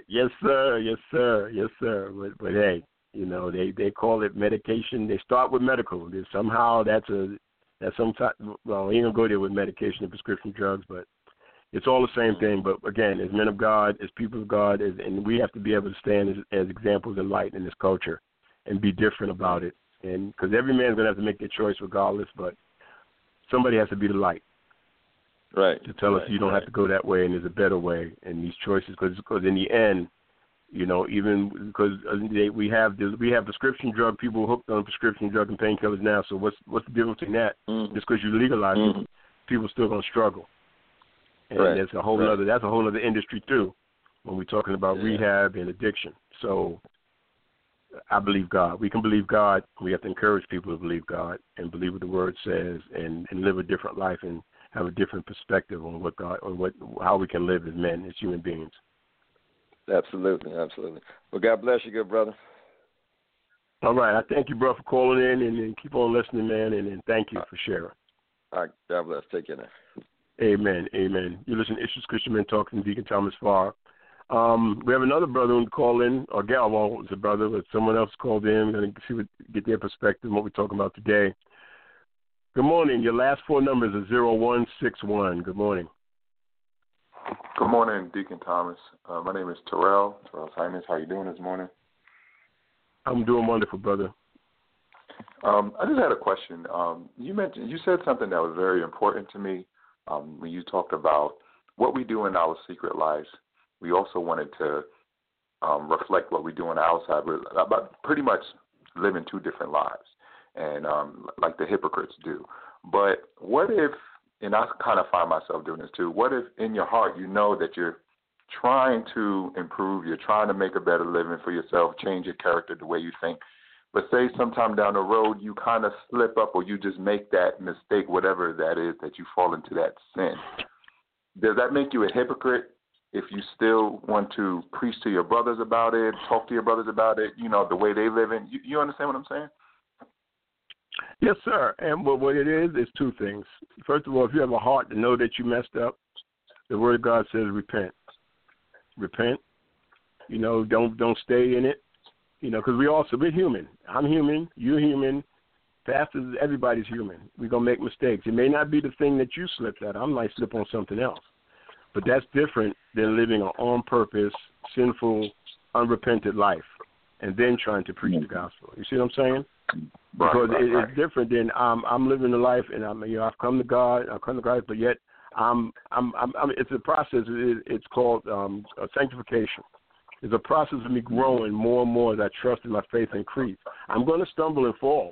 Yes, sir. Yes, sir. Yes, sir. But, but hey, you know, they, they call it medication. They start with medical. They, somehow that's a that's some type. Well, you don't go there with medication and prescription drugs, but it's all the same thing. But again, as men of God, as people of God, as, and we have to be able to stand as, as examples of light in this culture and be different about it. And because every man's going to have to make their choice regardless, but somebody has to be the light. Right. To tell right, us you don't right. have to go that way and there's a better way in these choices. Because in the end, you know, even because they, we have this, we have prescription drug people hooked on prescription drug and painkillers now. So what's what's the difference in that? Mm-hmm. Just because you legalize mm-hmm. it, people still going to struggle. And right. that's a whole right. other that's a whole other industry too when we're talking about yeah. rehab and addiction. So I believe God. We can believe God. We have to encourage people to believe God and believe what the Word says, and, and live a different life and have a different perspective on what God, on what how we can live as men, as human beings. Absolutely, absolutely. Well, God bless you, good brother. All right, I thank you, bro, for calling in, and, and keep on listening, man, and, and thank you for sharing. All right, God bless. Take care now. Amen, amen. You listen to Issues Christian Men Talking, Deacon Thomas Farr. Um, we have another brother who called in, or gal, well, it's a brother, but someone else called in. We're going to see what, get their perspective on what we're talking about today. Good morning. Your last four numbers are zero one six one. Good morning. Good morning, Deacon Thomas. Uh, my name is Terrell, Terrell Simons. How are you doing this morning? I'm doing wonderful, brother. Um, I just had a question. Um, you mentioned, you said something that was very important to me um, when you talked about what we do in our secret lives. We also wanted to um, reflect what we do on the outside, about pretty much living two different lives, and um, like the hypocrites do. But what if, and I kind of find myself doing this too, what if in your heart you know that you're trying to improve, you're trying to make a better living for yourself, change your character, the way you think, but say sometime down the road you kind of slip up or you just make that mistake, whatever that is, that you fall into that sin. Does that make you a hypocrite if you still want to preach to your brothers about it, talk to your brothers about it, you know, the way they live in? You, you understand what I'm saying? Yes, sir. And what, what it is is two things. First of all, if you have a heart to know that you messed up, the Word of God says repent. Repent. You know, don't don't stay in it. You know, because we also, we're human. I'm human. You're human. Pastors, everybody's human. We're going to make mistakes. It may not be the thing that you slipped at. I might slip on something else. But that's different than living an on-purpose, sinful, unrepentant life and then trying to preach the gospel. You see what I'm saying? Because right, right, it, right. it's different than um, I'm living the life, and I'm, you know, I've come to God, I've come to God, but yet I'm, I'm, I'm, I'm it's a process. It, it's called um, sanctification. It's a process of me growing more and more as I trust in my faith increase. I'm going to stumble and fall.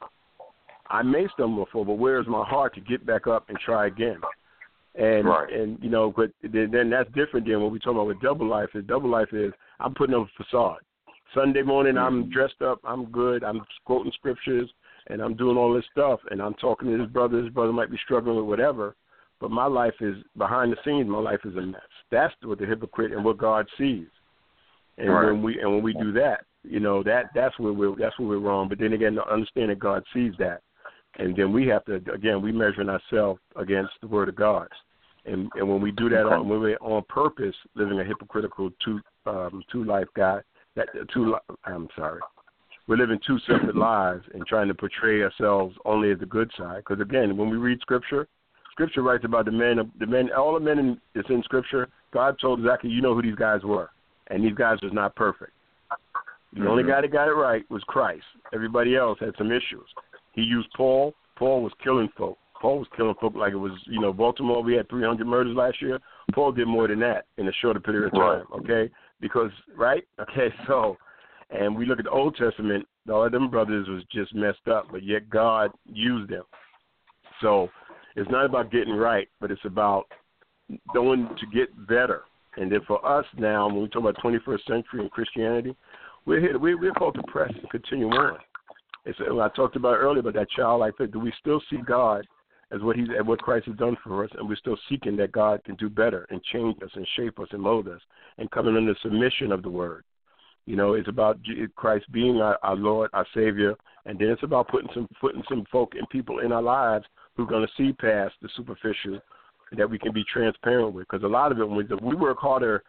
I may stumble and fall, but where is my heart to get back up and try again? And right. and you know, but then, then that's different than what we talk about with double life. Is double life is I'm putting up a facade. Sunday morning, I'm dressed up, I'm good, I'm quoting scriptures, and I'm doing all this stuff, and I'm talking to his brother. His brother might be struggling with whatever, but my life is, behind the scenes, my life is a mess. That's what the hypocrite and what God sees. And right. when we and when we do that, you know, that that's where we're that's where we're wrong. But then again, to understand that God sees that, and then we have to, again, we measuring ourselves against the Word of God. And and when we do that, on, when we're on purpose, living a hypocritical two um, two life guy. That two, I'm sorry, we're living two separate lives and trying to portray ourselves only as the good side. Because again, when we read Scripture, Scripture writes about the men, the men, all the men in, that's in Scripture. God told exactly, you know who these guys were, and these guys was not perfect. The mm-hmm. only guy that got it right was Christ. Everybody else had some issues. He used Paul. Paul was killing folk. Paul was killing folk like it was, you know, Baltimore. We had three hundred murders last year. Paul did more than that in a shorter period of time. Okay. Because, right? Okay, so, and we look at the Old Testament, all of them brothers was just messed up, but yet God used them. So it's not about getting right, but it's about going to get better. And then for us now, when we talk about twenty-first century and Christianity, we're here, we're, we're called to press and continue on. It's, I talked about earlier about that childlike faith. Do we still see God as what he's, as what Christ has done for us, and we're still seeking that God can do better and change us and shape us and mold us and coming under submission of the Word. You know, it's about Christ being our, our Lord, our Savior, and then it's about putting some putting some folk and people in our lives who are going to see past the superficial that we can be transparent with. Because a lot of it, when we work harder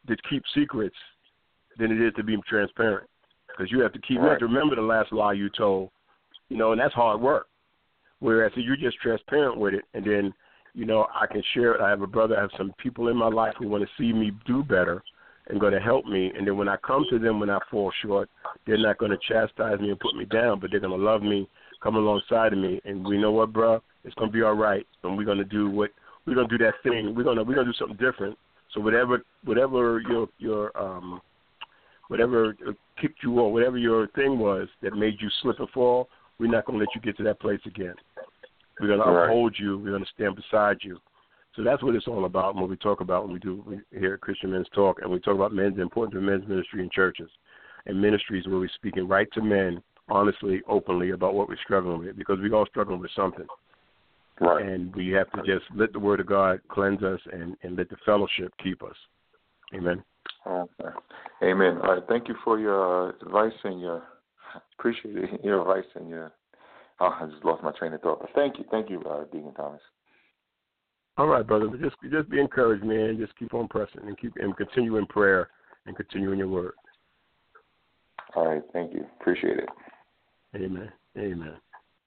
to keep secrets than it is to be transparent. Because you have to keep, right. you have to remember the last lie you told, you know, and that's hard work. Whereas if you're just transparent with it, and then, you know, I can share it. I have a brother, I have some people in my life who want to see me do better and going to help me. And then when I come to them when I fall short, they're not going to chastise me and put me down, but they're going to love me, come alongside of me. And we know what, bro? It's going to be all right. And we're going to do what, we're going to do that thing. We're going to, we're going to do something different. So whatever, whatever your, your, um, whatever kicked you off, whatever your thing was that made you slip and fall, we're not going to let you get to that place again. We're going to right. uphold you. We're going to stand beside you. So that's what it's all about when we talk about, when we do we here at Christian Men's Talk, and we talk about men's, the importance of men's ministry in churches and ministries where we're speaking right to men, honestly, openly about what we're struggling with, because we're all struggling with something. Right. And we have to just let the Word of God cleanse us and, and let the fellowship keep us. Amen. Okay. Amen. All right. Thank you for your uh, advice and your appreciate it, your advice and your. Oh, I just lost my train of thought. But thank you, thank you, uh, Deacon Thomas. All right, brother. But just just be encouraged, man. Just keep on pressing and keep and continue in prayer and continue in your word. All right. Thank you. Appreciate it. Amen. Amen.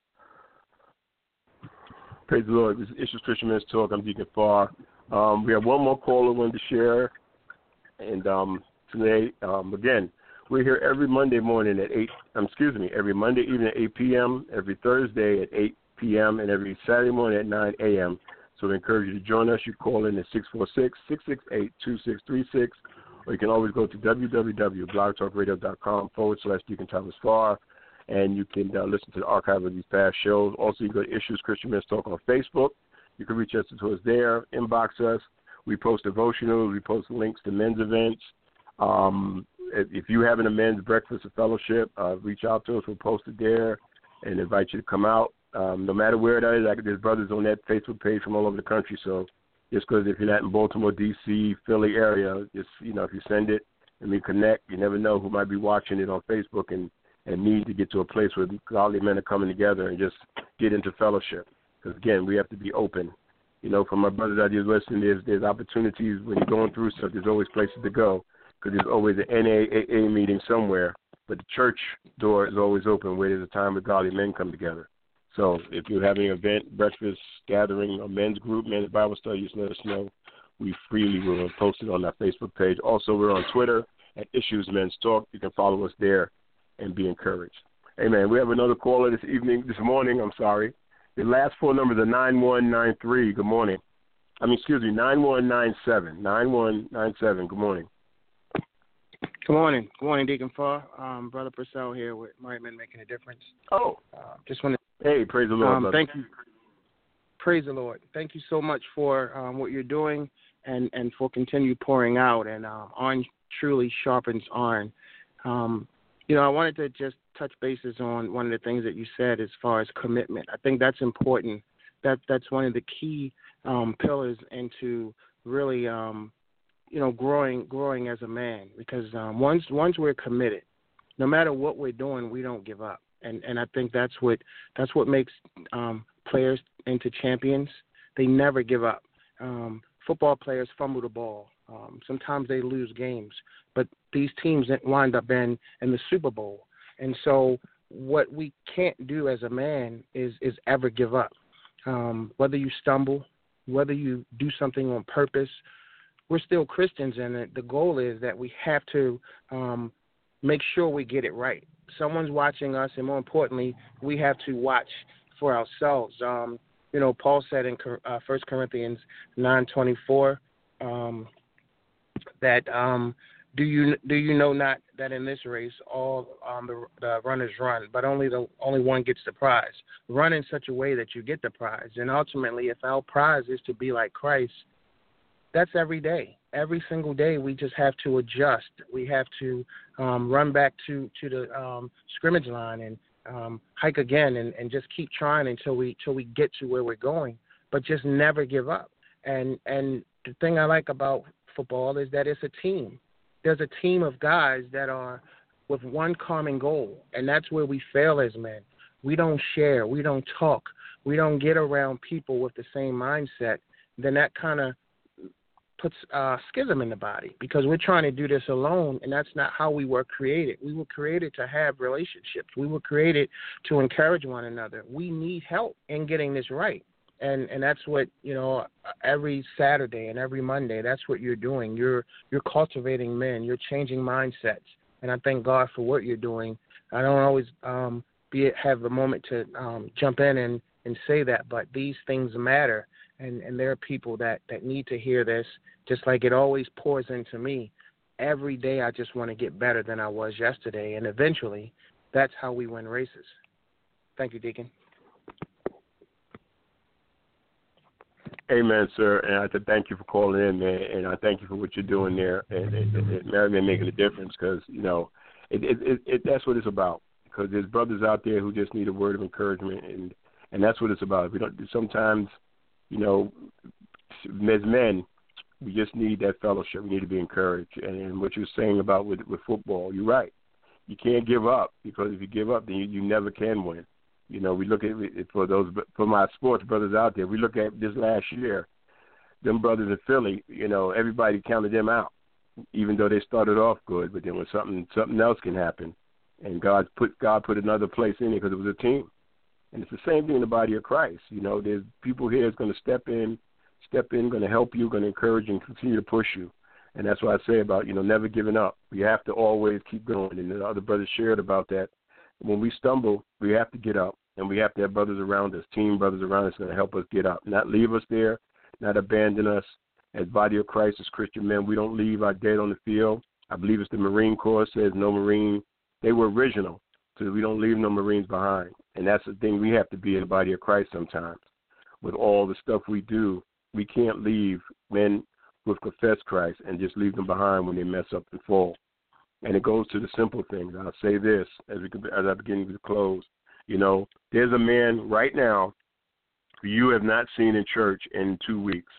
Praise the Lord. This is Issues Christian Men's Talk. I'm Deacon Farr. Um, we have one more caller we wanted to share. And um, today, um, again, we're here every Monday morning at eight, um, excuse me, every Monday evening at eight p.m., every Thursday at eight p.m., and every Saturday morning at nine a.m. So we encourage you to join us. You call in at six four six, six six eight, two six three six, or you can always go to www.blogtalkradio.com forward slash Deacon Thomas Farr, and you can uh, listen to the archive of these past shows. Also, you can go to Issues Christian Men's Talk on Facebook. You can reach us to us there, inbox us. We post devotionals. We post links to men's events. Um, if, if you having a men's breakfast or fellowship, uh, reach out to us. We'll post it there and invite you to come out. Um, no matter where it is, I, there's brothers on that Facebook page from all over the country. So just because if you're not in Baltimore, D C, Philly area, just, you know, if you send it and we connect, you never know who might be watching it on Facebook and, and need to get to a place where godly men are coming together and just get into fellowship. Because, again, we have to be open. You know, for my brothers out there listening, there's, there's opportunities when you're going through stuff. There's always places to go because there's always an N double A A meeting somewhere. But the church door is always open where there's a time where godly men come together. So if you're having an event, breakfast, gathering, a men's group, men's Bible study, just let us know. We freely will post it on our Facebook page. Also, we're on Twitter at Issues Men's Talk. You can follow us there and be encouraged. Amen. We have another caller this evening, this morning, I'm sorry. The last four numbers are nine one nine three. Good morning. I mean, excuse me, nine one nine seven. nine one nine seven. Good morning. Good morning. Good morning, Deacon Farr. Um, Brother Purcell here with Mighty Men Making a Difference. Oh. Uh, just want to. Hey, praise the Lord, um, brother. Thank you. Praise the Lord. Thank you so much for um, what you're doing and, and for continue pouring out. And um, iron truly sharpens iron. Um, you know, I wanted to just touch bases on one of the things that you said as far as commitment. I think that's important. That that's one of the key um, pillars into really, um, you know, growing growing as a man. Because um, once once we're committed, no matter what we're doing, we don't give up. And and I think that's what that's what makes um, players into champions. They never give up. Um, football players fumble the ball. Um, sometimes they lose games, but these teams wind up in, in the Super Bowl. And so what we can't do as a man is, is ever give up. Um, whether you stumble, whether you do something on purpose, we're still Christians, and the goal is that we have to um, make sure we get it right. Someone's watching us, and more importantly, we have to watch for ourselves. Um, you know, Paul said in uh, First Corinthians nine twenty-four, um, that um, do you do you know not that in this race all um, the, the runners run, but only the only one gets the prize. Run in such a way that you get the prize, and ultimately, if our prize is to be like Christ, that's every day. Every single day, we just have to adjust. We have to um, run back to to the um, scrimmage line and um, hike again, and, and just keep trying until we till we get to where we're going. But just never give up. And and the thing I like about football is that it's a team. There's a team of guys that are with one common goal, and that's where we fail as men. We don't share. We don't talk. We don't get around people with the same mindset. Then that kind of puts uh, schism in the body because we're trying to do this alone, and that's not how we were created. We were created to have relationships. We were created to encourage one another. We need help in getting this right. And and that's what, you know, every Saturday and every Monday, that's what you're doing. You're you're cultivating men. You're changing mindsets. And I thank God for what you're doing. I don't always um, be have a moment to um, jump in and, and say that, but these things matter. And, and there are people that, that need to hear this, just like it always pours into me. Every day I just want to get better than I was yesterday. And eventually, that's how we win races. Thank you, Deacon. Amen, sir. And I thank you for calling in, man. And I thank you for what you're doing there. And it, it, it Merriman making a difference because, you know, it, it, it, it, that's what it's about. Because there's brothers out there who just need a word of encouragement, and, and that's what it's about. We don't sometimes, you know, as men, we just need that fellowship. We need to be encouraged. And, and what you're saying about with, with football, you're right. You can't give up because if you give up, then you, you never can win. You know, we look at it for those for my sports brothers out there. We look at this last year, them brothers in Philly. You know, everybody counted them out, even though they started off good. But then when something something else can happen, and God put God put another place in it because it was a team. And it's the same thing in the body of Christ. You know, there's people here that's going to step in, step in, going to help you, going to encourage and continue to push you. And that's what I say about, you know, never giving up. We have to always keep going. And the other brothers shared about that. When we stumble, we have to get up, and we have to have brothers around us, team brothers around us going to help us get up, not leave us there, not abandon us. As body of Christ, as Christian men, we don't leave our dead on the field. I believe it's the Marine Corps says no Marine. They were original, so we don't leave no Marines behind. And that's the thing we have to be in the body of Christ sometimes. With all the stuff we do, we can't leave men who have confessed Christ and just leave them behind when they mess up and fall. And it goes to the simple things. I'll say this as we as I begin to close. You know, there's a man right now who you have not seen in church in two weeks.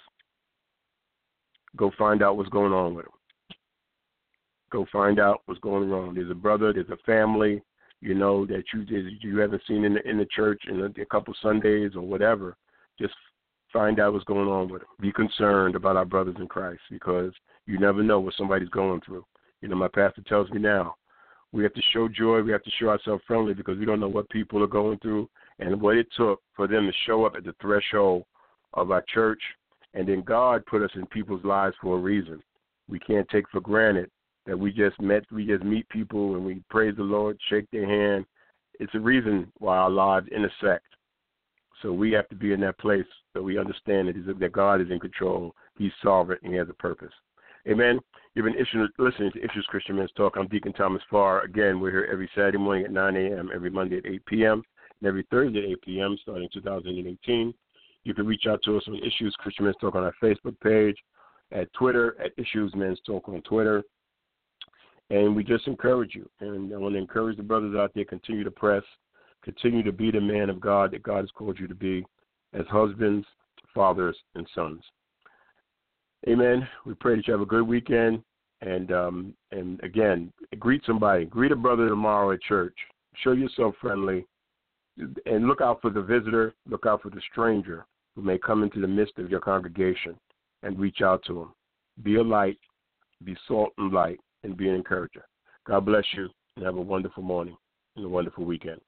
Go find out what's going on with him. Go find out what's going on. There's a brother, there's a family, you know, that you you haven't seen in the, in the church in a, a couple Sundays or whatever. Just find out what's going on with them. Be concerned about our brothers in Christ because you never know what somebody's going through. You know, my pastor tells me now, we have to show joy, we have to show ourselves friendly because we don't know what people are going through and what it took for them to show up at the threshold of our church. And then God put us in people's lives for a reason. We can't take for granted that we just met, we just meet people and we praise the Lord, shake their hand. It's a reason why our lives intersect. So we have to be in that place so we understand that, that God is in control, He's sovereign, and He has a purpose. Amen. You've been listening to Issues Christian Men's Talk. I'm Deacon Thomas Farr. Again, we're here every Saturday morning at nine a.m., every Monday at eight p.m., and every Thursday at eight p.m. starting two thousand eighteen. You can reach out to us on Issues Christian Men's Talk on our Facebook page, at Twitter, at Issues Men's Talk on Twitter. And we just encourage you. And I want to encourage the brothers out there, continue to press, continue to be the man of God that God has called you to be as husbands, fathers, and sons. Amen. We pray that you have a good weekend. And, um, and again, greet somebody. Greet a brother tomorrow at church. Show yourself friendly. And look out for the visitor. Look out for the stranger who may come into the midst of your congregation and reach out to them. Be a light, be salt and light, and be an encourager. God bless you, and have a wonderful morning and a wonderful weekend.